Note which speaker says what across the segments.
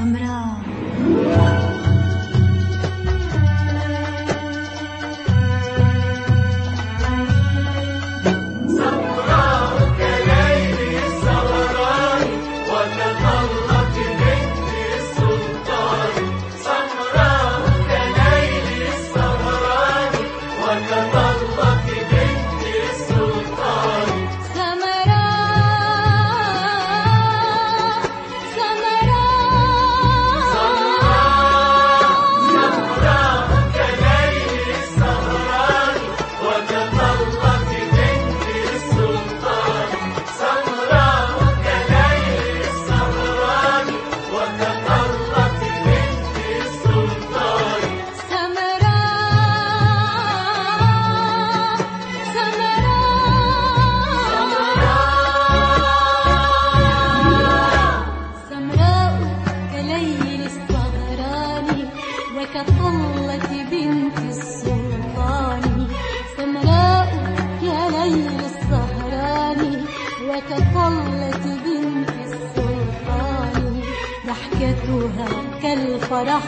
Speaker 1: سمراء. كطلة بنت السلطان سمراء يا ليل السهران وكطلة بنت السلطان ضحكتها كالفرح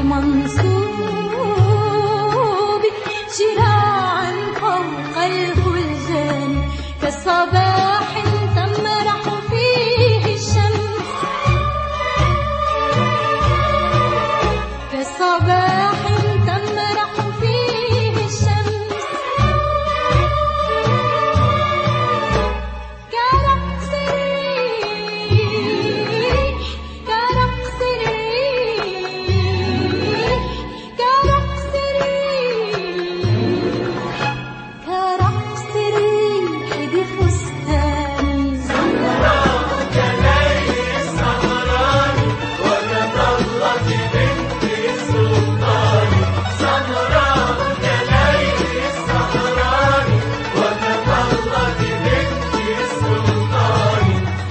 Speaker 1: المنصوب شراعا فوق الفلجان كالصباح تمرح فيه الشمس كالصباح تمرح فيه الشمس كرقص الريح كرقص الريح كرقص الريح كرقص الريح بفستان
Speaker 2: سمراء كليل السهران وكطلة بنت السلطان سمراء كليل السهران وكطلة بنت السلطان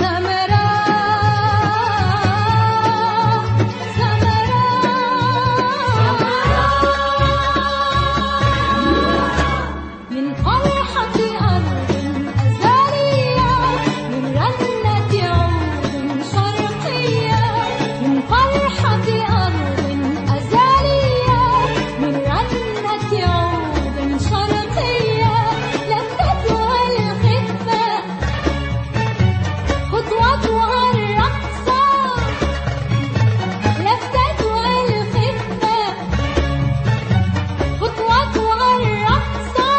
Speaker 1: من فرحة أرض أزارية من رنة عود شرقية من فرحة أرض أزارية من رنة عود شرقية لفتها الخفة خطوتها الرقصة لفتها الخفة خطوتها الرقصة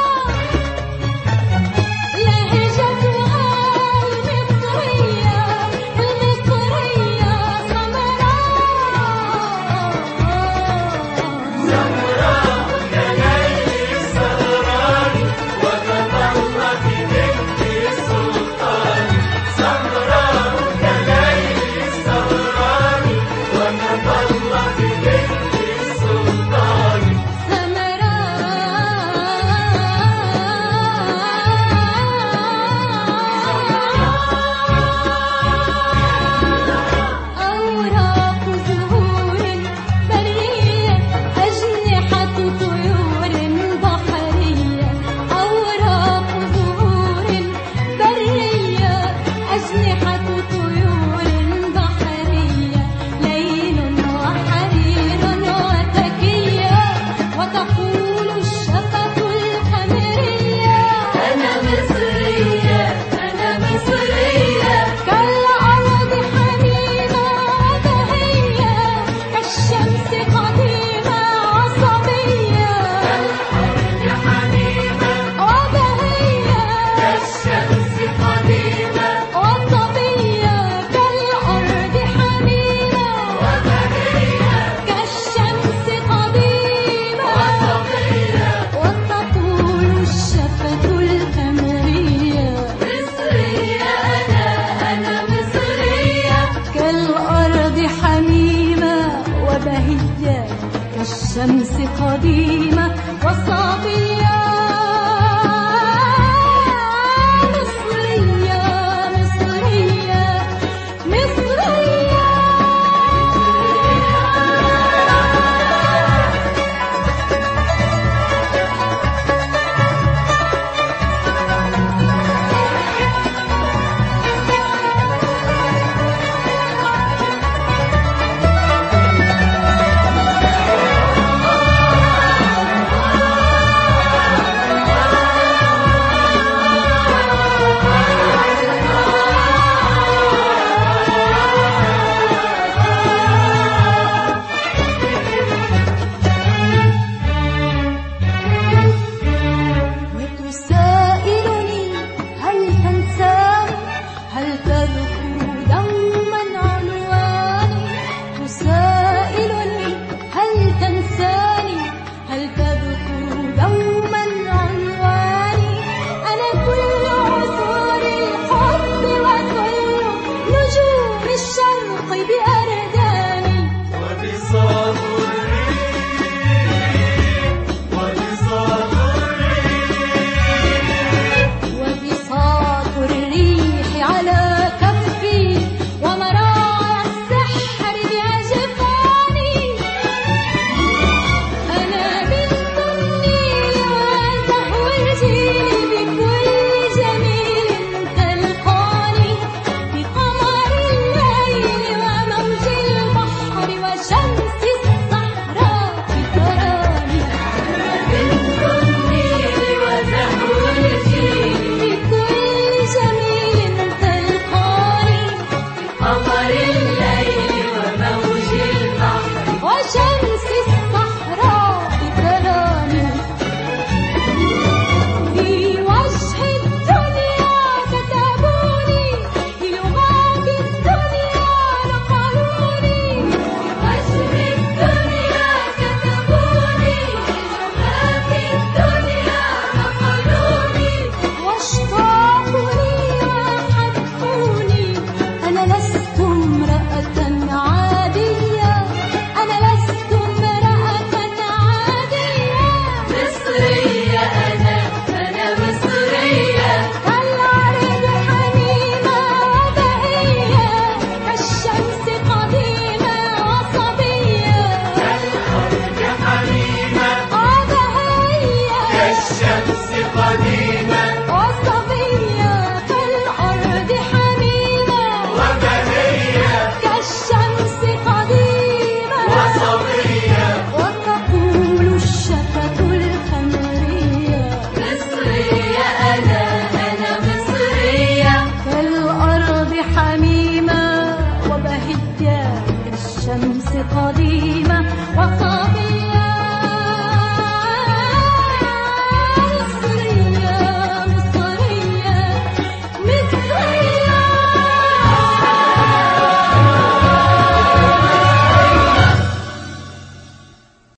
Speaker 1: لهجتها المصرية المصرية سمراء
Speaker 2: سمراء كليل السهران وكطلة بنت السلطان سمراء كليل السهران وكطلة بنت السلطان
Speaker 1: أوراق زهور برية أجنحة طيور بحرية أوراق زهور برية أجنحة طيور بحرية ليل وحرير وتكية وتقول الشفة القمرية أنا مصرية أنا مصرية كالأرض حميمة وبهية كالشمس قديمة عصبية
Speaker 2: كالأرض حميمة
Speaker 1: وبهية
Speaker 2: كالشمس قديمة
Speaker 1: وصبية كالأرض حميمة
Speaker 2: وبهية
Speaker 1: كالشمس قديمة
Speaker 2: وصبية
Speaker 1: وتطول الشفة القمرية
Speaker 2: مصرية أنا مصرية
Speaker 1: كالأرض حميمة وبهية كالشمس قديمة وصبية مصرية مصرية مصرية
Speaker 2: قديمة
Speaker 1: وصبية كالأرض حميمة
Speaker 2: وبهية
Speaker 1: كالشمس قديمة
Speaker 2: وصبية
Speaker 1: وتقول الشفة الخمرية
Speaker 2: مصرية أنا مصرية
Speaker 1: كالأرض حميمة وبهية كالشمس قديمة وصبية